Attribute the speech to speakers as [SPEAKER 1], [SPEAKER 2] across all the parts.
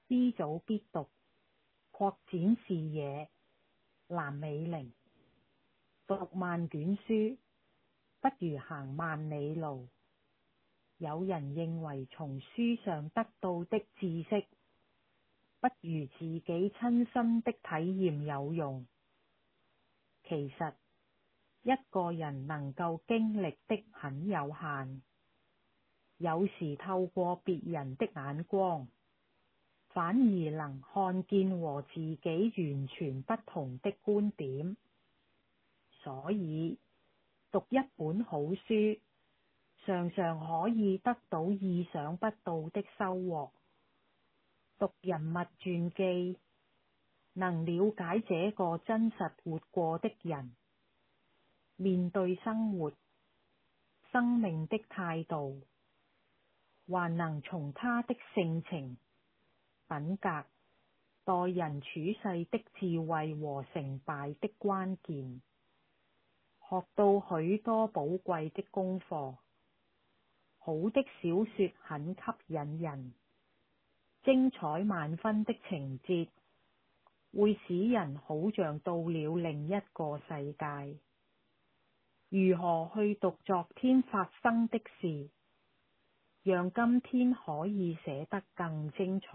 [SPEAKER 1] B 組必讀，擴展視野。藍美玲。讀萬卷書，不如行萬里路。有人認為從書上得到的知識，不如自己親身的體驗有用。其實，一個人能夠經歷的很有限，有時透過別人的眼光，反而能看見和自己完全不同的觀點。所以，讀一本好書，常常可以得到意想不到的收穫。讀人物傳記，能了解這個真實活過的人，面對生活、生命的態度，還能從他的性情、品格、待人處世的智慧和成敗的關鍵，學到許多寶貴的功課。好的小說很吸引人，精彩萬分的情節會使人好像到了另一個世界。如何去讀昨天發生的事，讓今天可以寫得更精彩？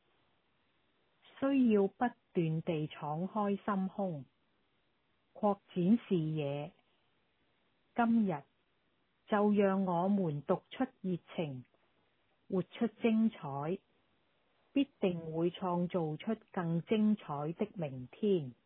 [SPEAKER 1] 需要不斷地敞開心胸，擴展視野。今日就讓我們讀出熱情，活出精彩，必定會創造出更精彩的明天。